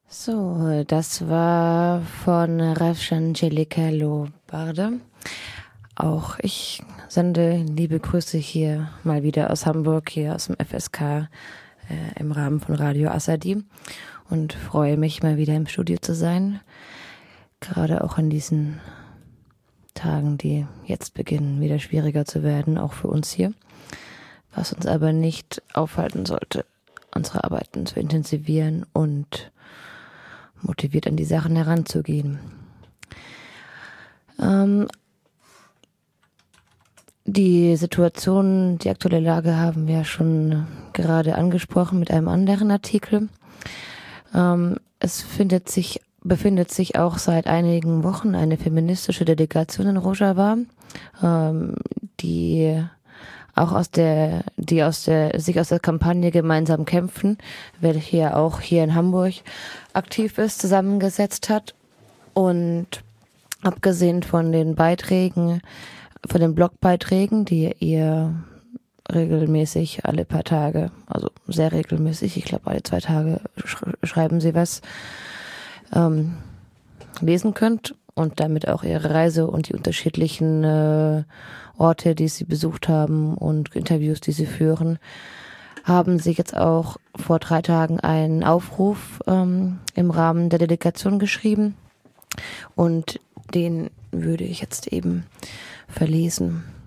So, das war von Rafshan Jellicello Barde. Auch ich sende liebe Grüße hier mal wieder aus Hamburg, hier aus dem FSK im Rahmen von Radio Assadi und freue mich mal wieder im Studio zu sein. Gerade auch an diesen Tagen, die jetzt beginnen, wieder schwieriger zu werden, auch für uns hier. Was uns aber nicht aufhalten sollte, unsere Arbeiten zu intensivieren und motiviert an die Sachen heranzugehen. Die Situation, die aktuelle Lage haben wir schon gerade angesprochen mit einem anderen Artikel. Es befindet sich auch seit einigen Wochen eine feministische Delegation in Rojava, die sich aus der Kampagne Gemeinsam kämpfen, welche auch hier in Hamburg aktiv ist, zusammengesetzt hat. Und abgesehen von den Beiträgen, von den Blogbeiträgen, die ihr regelmäßig alle paar Tage, also sehr regelmäßig, ich glaube alle 2 Tage schreiben sie was, lesen könnt und damit auch ihre Reise und die unterschiedlichen Orte, die sie besucht haben und Interviews, die sie führen, haben sie jetzt auch vor 3 Tagen einen Aufruf im Rahmen der Delegation geschrieben und den würde ich jetzt eben verlesen.